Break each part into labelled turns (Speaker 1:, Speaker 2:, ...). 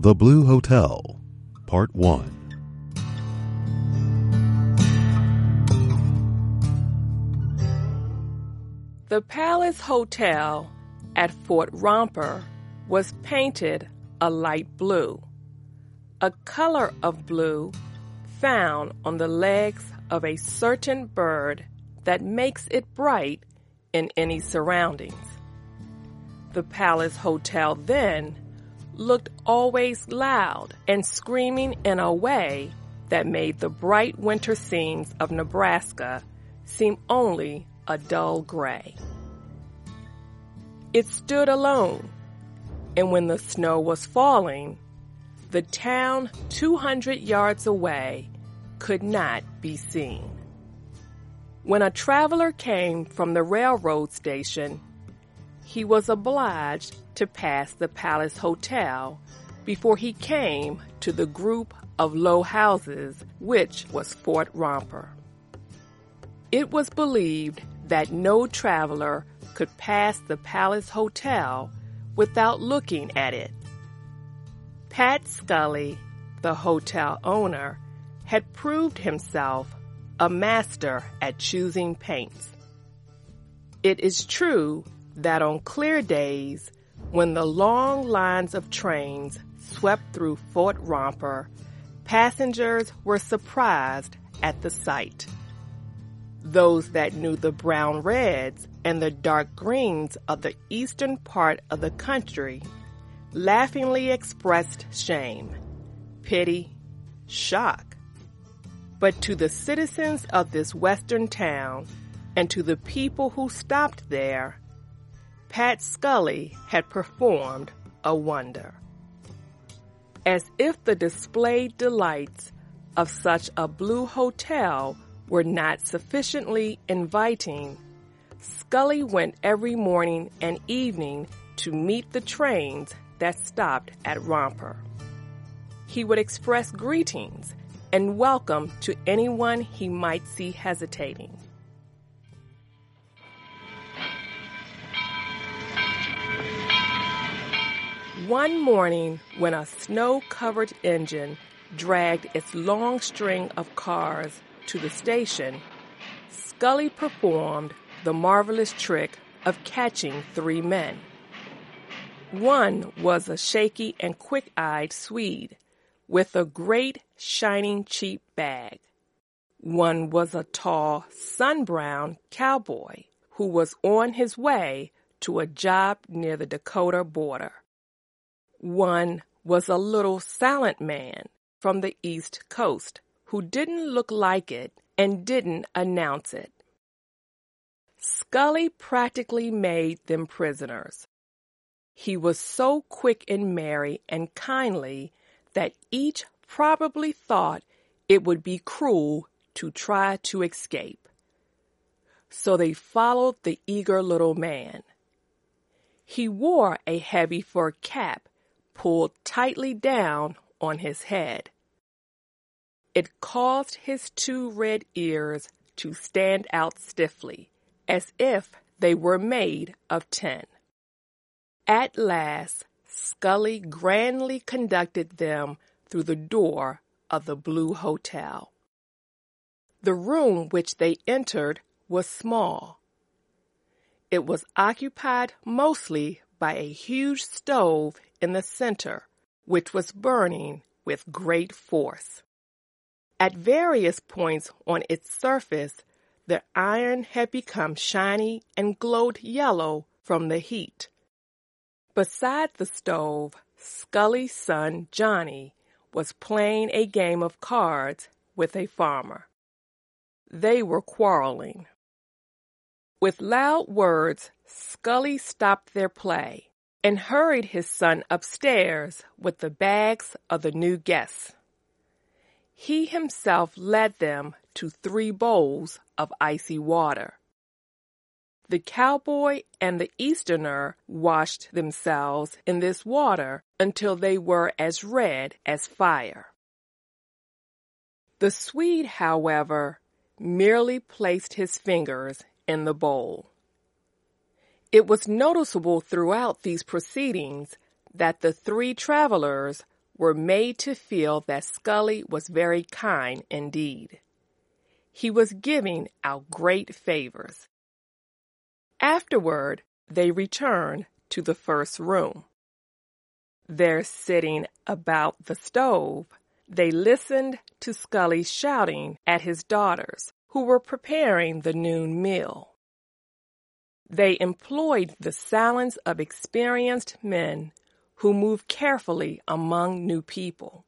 Speaker 1: The Blue Hotel, Part 1.
Speaker 2: The Palace Hotel at Fort Romper was painted a light blue, a color of blue found on the legs of a certain bird that makes it bright in any surroundings. The Palace Hotel then looked always loud and screaming in a way that made the bright winter scenes of Nebraska seem only a dull gray. It stood alone, and when the snow was falling, the town 200 yards away could not be seen. When a traveler came from the railroad station, he was obliged to pass the Palace Hotel before he came to the group of low houses which was Fort Romper. It was believed that no traveler could pass the Palace Hotel without looking at it. Pat Scully, the hotel owner, had proved himself a master at choosing paints. It is true that on clear days, when the long lines of trains swept through Fort Romper, passengers were surprised at the sight. Those that knew the brown reds and the dark greens of the eastern part of the country laughingly expressed shame, pity, shock. But to the citizens of this western town and to the people who stopped there, Pat Scully had performed a wonder. As if the displayed delights of such a blue hotel were not sufficiently inviting, Scully went every morning and evening to meet the trains that stopped at Romper. He would express greetings and welcome to anyone he might see hesitating. One morning, when a snow-covered engine dragged its long string of cars to the station, Scully performed the marvelous trick of catching three men. One was a shaky and quick-eyed Swede with a great, shining, cheap bag. One was a tall, sun-browned cowboy who was on his way to a job near the Dakota border. One was a little silent man from the East Coast who didn't look like it and didn't announce it. Scully practically made them prisoners. He was so quick and merry and kindly that each probably thought it would be cruel to try to escape. So they followed the eager little man. He wore a heavy fur cap pulled tightly down on his head. It caused his two red ears to stand out stiffly, as if they were made of tin. At last, Scully grandly conducted them through the door of the Blue Hotel. The room which they entered was small. It was occupied mostly by a huge stove in the center, which was burning with great force. At various points on its surface, the iron had become shiny and glowed yellow from the heat. Beside the stove, Scully's son, Johnny, was playing a game of cards with a farmer. They were quarreling. With loud words, Scully stopped their play and hurried his son upstairs with the bags of the new guests. He himself led them to 3 bowls of icy water. The cowboy and the Easterner washed themselves in this water until they were as red as fire. The Swede, however, merely placed his fingers in the bowl. It was noticeable throughout these proceedings that the 3 travelers were made to feel that Scully was very kind indeed. He was giving out great favors. Afterward, they returned to the first room. There, sitting about the stove, they listened to Scully shouting at his daughters, who were preparing the noon meal. They employed the silence of experienced men who move carefully among new people.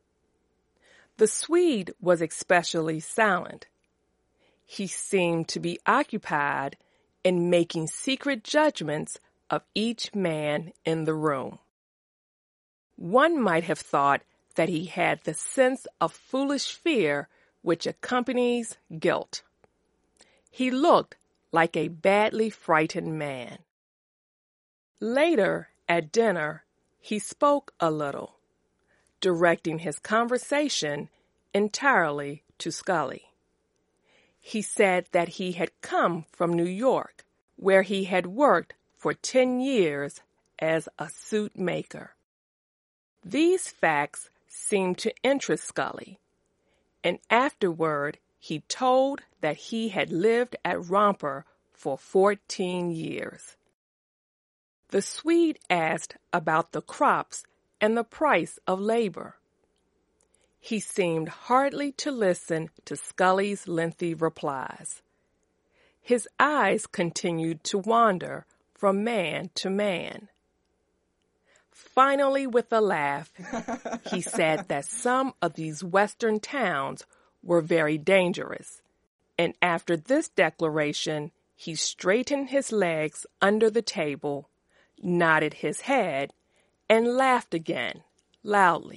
Speaker 2: The Swede was especially silent. He seemed to be occupied in making secret judgments of each man in the room. One might have thought that he had the sense of foolish fear which accompanies guilt. He looked like a badly frightened man. Later, at dinner, he spoke a little, directing his conversation entirely to Scully. He said that he had come from New York, where he had worked for 10 years as a suit maker. These facts seemed to interest Scully, and afterward he told that he had lived at Romper for 14 years. The Swede asked about the crops and the price of labor. He seemed hardly to listen to Scully's lengthy replies. His eyes continued to wander from man to man. Finally, with a laugh, he said that some of these western towns were very dangerous, and after this declaration, he straightened his legs under the table, nodded his head, and laughed again, loudly.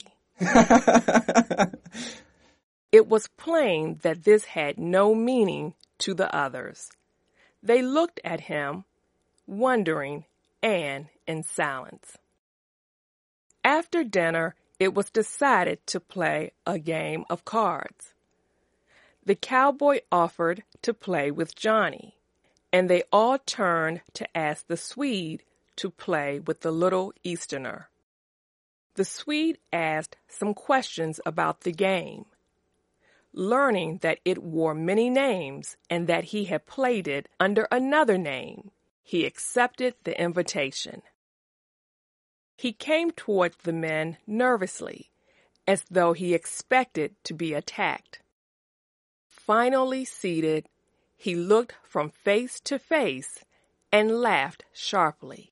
Speaker 2: It was plain that this had no meaning to the others. They looked at him, wondering and in silence. After dinner, it was decided to play a game of cards. The cowboy offered to play with Johnny, and they all turned to ask the Swede to play with the little Easterner. The Swede asked some questions about the game. Learning that it wore many names and that he had played it under another name, he accepted the invitation. He came toward the men nervously, as though he expected to be attacked. Finally seated, he looked from face to face and laughed sharply.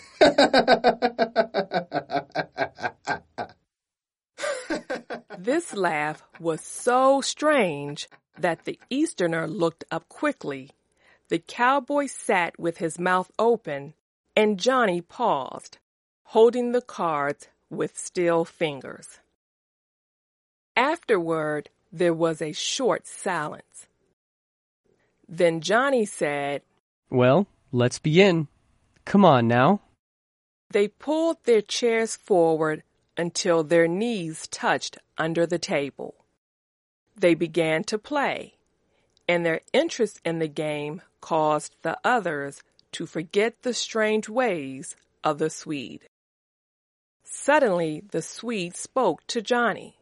Speaker 2: This laugh was so strange that the Easterner looked up quickly. The cowboy sat with his mouth open, and Johnny paused, holding the cards with still fingers. Afterward, there was a short silence. Then Johnny said,
Speaker 3: "Well, let's begin. Come on now."
Speaker 2: They pulled their chairs forward until their knees touched under the table. They began to play, and their interest in the game caused the others to forget the strange ways of the Swede. Suddenly, the Swede spoke to Johnny.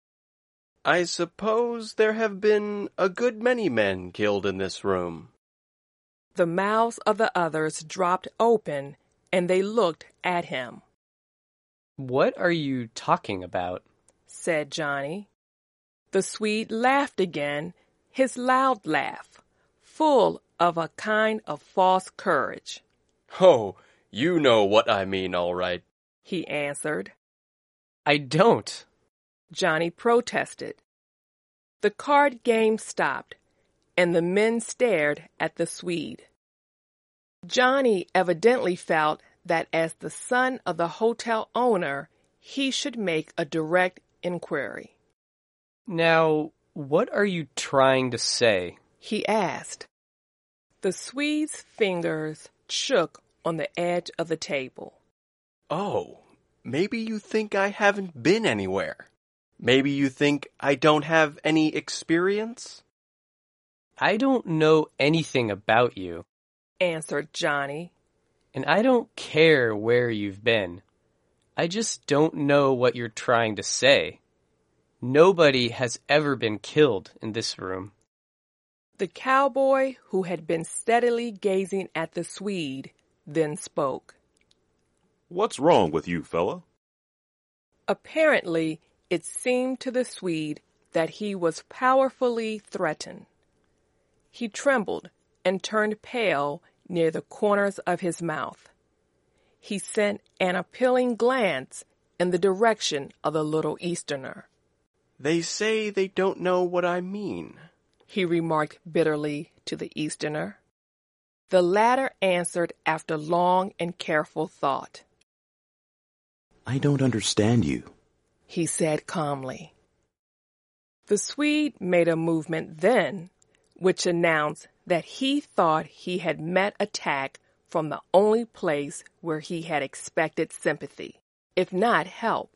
Speaker 4: "I suppose there have been a good many men killed in this room."
Speaker 2: The mouths of the others dropped open, and they looked at him.
Speaker 3: "What are you talking about?"
Speaker 2: said Johnny. The Swede laughed again, his loud laugh, full of a kind of false courage.
Speaker 4: "Oh, you know what I mean, all right,"
Speaker 2: he answered.
Speaker 3: "I don't,"
Speaker 2: Johnny protested. The card game stopped, and the men stared at the Swede. Johnny evidently felt that as the son of the hotel owner, he should make a direct inquiry.
Speaker 3: "Now, what are you trying to say?"
Speaker 2: he asked. The Swede's fingers shook on the edge of the table.
Speaker 4: "Oh, maybe you think I haven't been anywhere. Maybe you think I don't have any experience?"
Speaker 3: "I don't know anything about you,"
Speaker 2: answered Johnny.
Speaker 3: "and I don't care where you've been. I just don't know what you're trying to say. Nobody has ever been killed in this room.
Speaker 2: The cowboy, who had been steadily gazing at the Swede, then spoke.
Speaker 1: What's wrong with you, fella?
Speaker 2: Apparently, it seemed to the Swede that he was powerfully threatened. He trembled and turned pale near the corners of his mouth. He sent an appealing glance in the direction of the Little Easterner.
Speaker 4: They say they don't know what I mean,
Speaker 2: he remarked bitterly to the Easterner. The latter answered after long and careful thought.
Speaker 5: I don't understand you,
Speaker 2: he said calmly. The Swede made a movement then, which announced that he thought he had met attack from the only place where he had expected sympathy, if not help.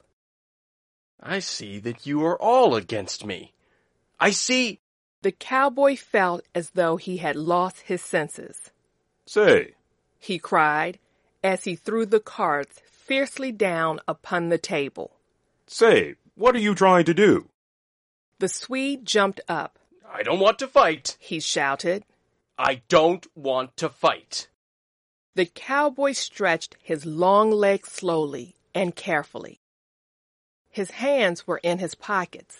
Speaker 4: I see that you are all against me. I see...
Speaker 2: The cowboy felt as though he had lost his senses.
Speaker 1: Say,
Speaker 2: He cried as he threw the cards fiercely down upon the table.
Speaker 1: say, what are you trying to do?
Speaker 2: The Swede jumped up.
Speaker 4: I don't want to fight.
Speaker 2: He shouted.
Speaker 4: I don't want to fight.
Speaker 2: The cowboy stretched his long legs slowly and carefully. His hands were in his pockets.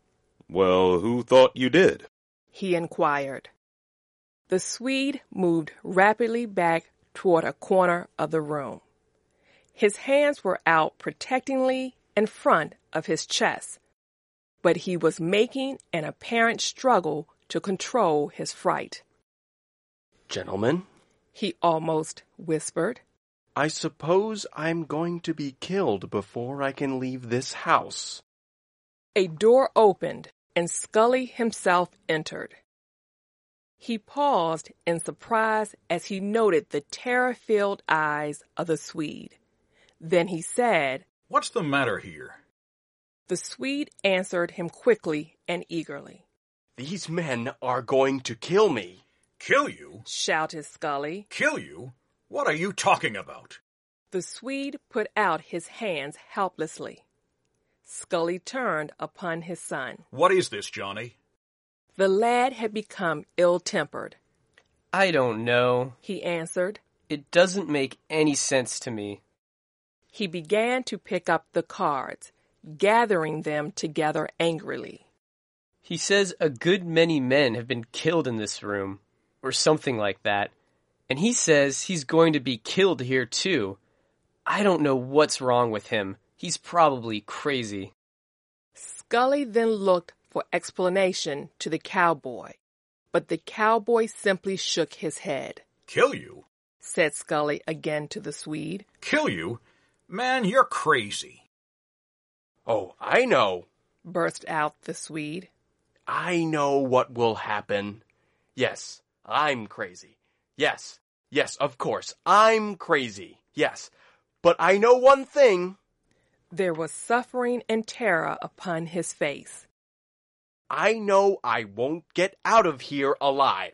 Speaker 1: Well, who thought you did?
Speaker 2: He inquired. The Swede moved rapidly back toward a corner of the room. His hands were out protectingly in front of his chest, but he was making an apparent struggle to control his fright.
Speaker 4: Gentlemen,
Speaker 2: He almost whispered.
Speaker 4: I suppose I'm going to be killed before I can leave this house.
Speaker 2: A door opened, and Scully himself entered. He paused in surprise as he noted the terror-filled eyes of the Swede. Then he said,
Speaker 6: What's the matter here?
Speaker 2: The Swede answered him quickly and eagerly.
Speaker 4: These men are going to kill me.
Speaker 6: Kill you?
Speaker 2: Shouted Scully.
Speaker 6: Kill you? What are you talking about?
Speaker 2: The Swede put out his hands helplessly. Scully turned upon his son.
Speaker 6: What is this, Johnny?
Speaker 2: The lad had become ill-tempered.
Speaker 3: I don't know.
Speaker 2: He answered.
Speaker 3: It doesn't make any sense to me.
Speaker 2: He began to pick up the cards, gathering them together angrily.
Speaker 3: He says a good many men have been killed in this room, or something like that, and he says he's going to be killed here too. I don't know what's wrong with him. He's probably crazy.
Speaker 2: Scully then looked for explanation to the cowboy, but the cowboy simply shook his head.
Speaker 6: Kill you?
Speaker 2: Said Scully again to the Swede.
Speaker 6: Kill you? Man, you're crazy.
Speaker 4: Oh, I know.
Speaker 2: Burst out the Swede.
Speaker 4: I know what will happen. Yes, I'm crazy. Yes, of course, I'm crazy. Yes, but I know one thing.
Speaker 2: There was suffering and terror upon his face.
Speaker 4: I know I won't get out of here alive.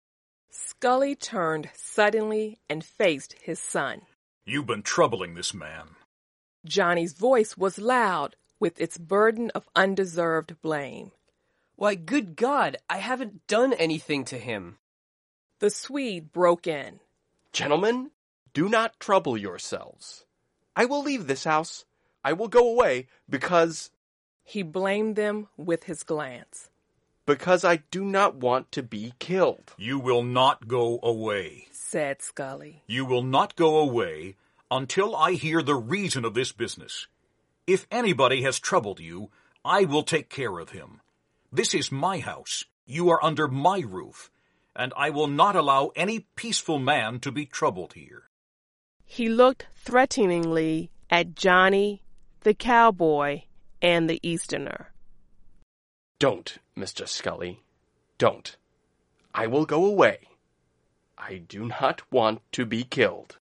Speaker 2: Scully turned suddenly and faced his son.
Speaker 6: You've been troubling this man.
Speaker 2: Johnny's voice was loud with its burden of undeserved blame.
Speaker 3: Why, good God, I haven't done anything to him.
Speaker 2: The Swede broke in.
Speaker 4: Gentlemen, do not trouble yourselves. I will leave this house. I will go away because...
Speaker 2: He blamed them with his glance.
Speaker 4: Because I do not want to be killed.
Speaker 6: You will not go away,
Speaker 2: said Scully.
Speaker 6: You will not go away until I hear the reason of this business. If anybody has troubled you, I will take care of him. This is my house. You are under my roof, and I will not allow any peaceful man to be troubled here.
Speaker 2: He looked threateningly at Johnny, the cowboy, and the Easterner.
Speaker 4: Don't, Mr. Scully. Don't. I will go away. I do not want to be killed.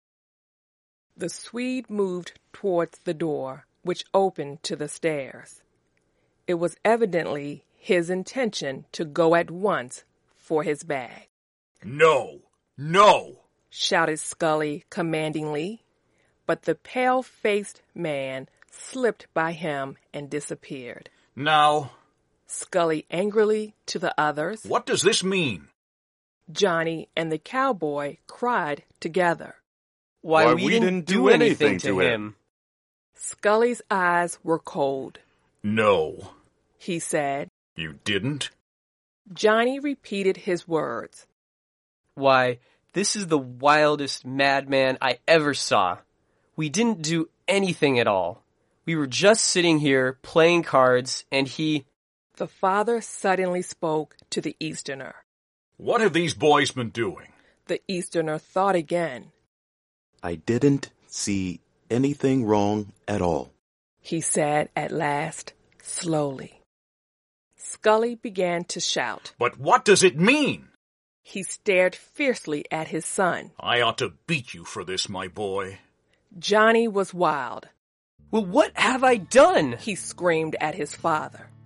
Speaker 2: The Swede moved towards the door, which opened to the stairs. It was evidently his intention to go at once for his bag.
Speaker 6: No! No!
Speaker 2: Shouted Scully commandingly, but the pale-faced man slipped by him and disappeared.
Speaker 6: Now,
Speaker 2: Scully angrily to the others.
Speaker 6: what does this mean?
Speaker 2: Johnny and the cowboy cried together.
Speaker 3: Why, we didn't do anything to him.
Speaker 2: Scully's eyes were cold.
Speaker 6: No,
Speaker 2: He said.
Speaker 6: you didn't?
Speaker 2: Johnny repeated his words.
Speaker 3: Why, this is the wildest madman I ever saw. We didn't do anything at all. We were just sitting here playing cards, and he...
Speaker 2: The father suddenly spoke to the Easterner.
Speaker 6: What have these boys been doing?
Speaker 2: The Easterner thought again.
Speaker 5: I didn't see anything wrong at all.
Speaker 2: He said at last, slowly. Scully began to shout.
Speaker 6: But what does it mean?
Speaker 2: He stared fiercely at his son.
Speaker 6: I ought to beat you for this, my boy.
Speaker 2: Johnny was wild.
Speaker 3: Well, what have I done?
Speaker 2: He screamed at his father.